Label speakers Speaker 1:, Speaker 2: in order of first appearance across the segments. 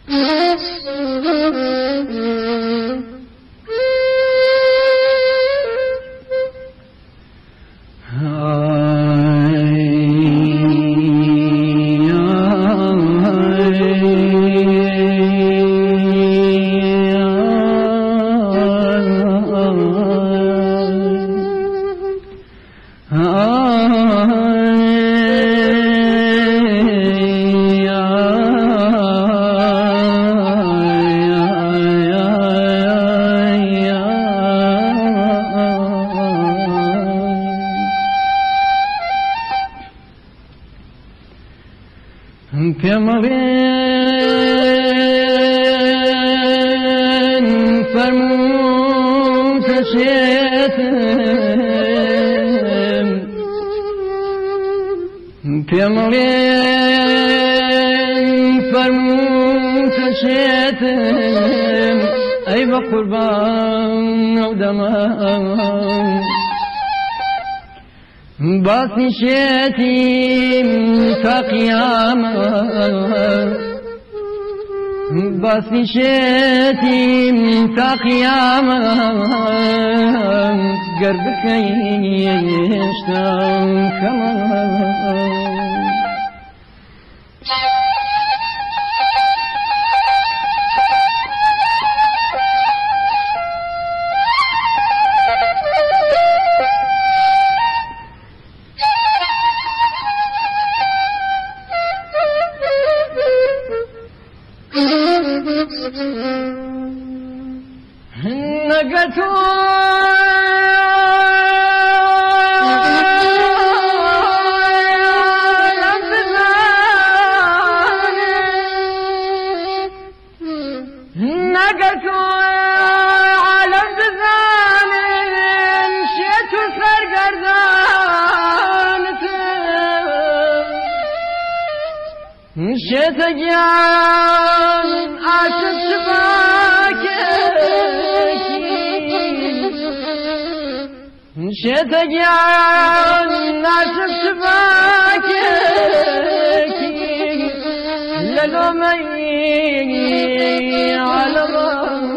Speaker 1: پێمەڵێن فەرموو کەسێتم پێمەڵێن فەرموو کەسێتم ئەی بە قوربان ئەو دەمە باسی شێتیم تا قیامەت باسی شێتیم تا قیامەت گەر بکەین هێشتا کەمە نەگەتۆ عالم بزانن شێت و سەرگەردانتم شێتە گیان عاشق شێتە گیان عاشق شباکێکی لە لۆمەی عالەمە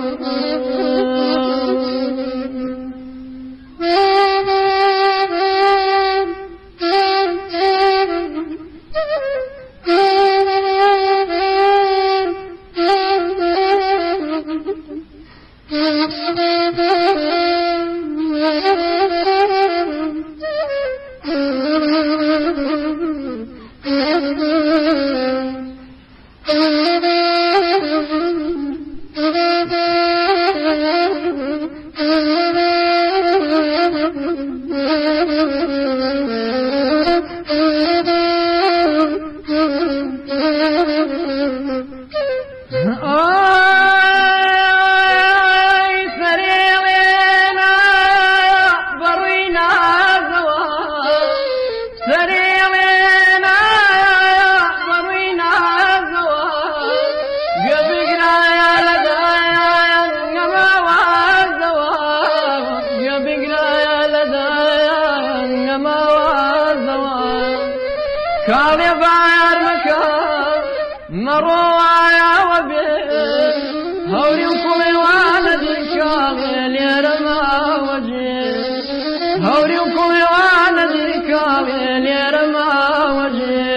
Speaker 1: کاڵێ بار مەکە مەڕۆوایە وەبێ هەوری و کوڵێ وانە دیکاڵێ لێرە ماوەجێ هەوری و کوڵێ وانە دیکاڵێ لێرە ماوەجێ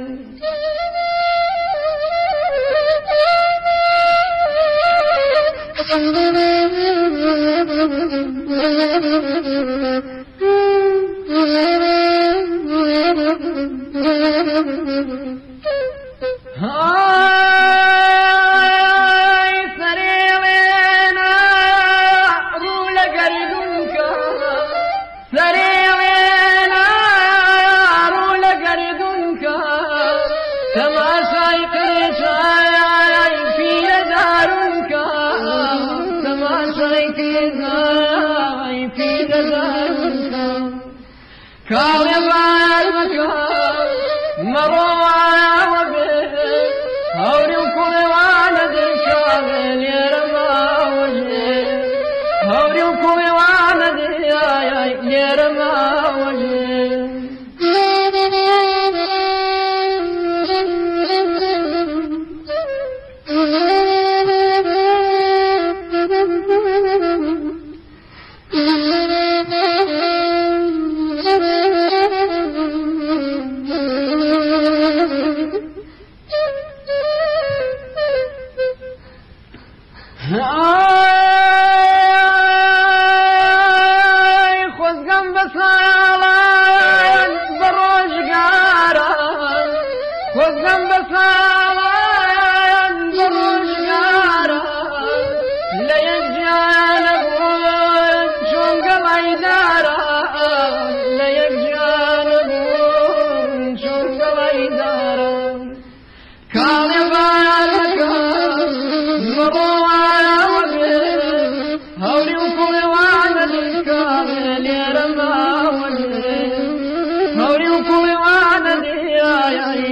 Speaker 1: کاڵێ بار مەکە مەڕۆوایە وەبێ هەوری و کوڵێ وانە دیکاڵێ لێرە ماوەجێ هەوری و کوڵێ وانە لێرە ماوەجێ هوري وكل وانا دي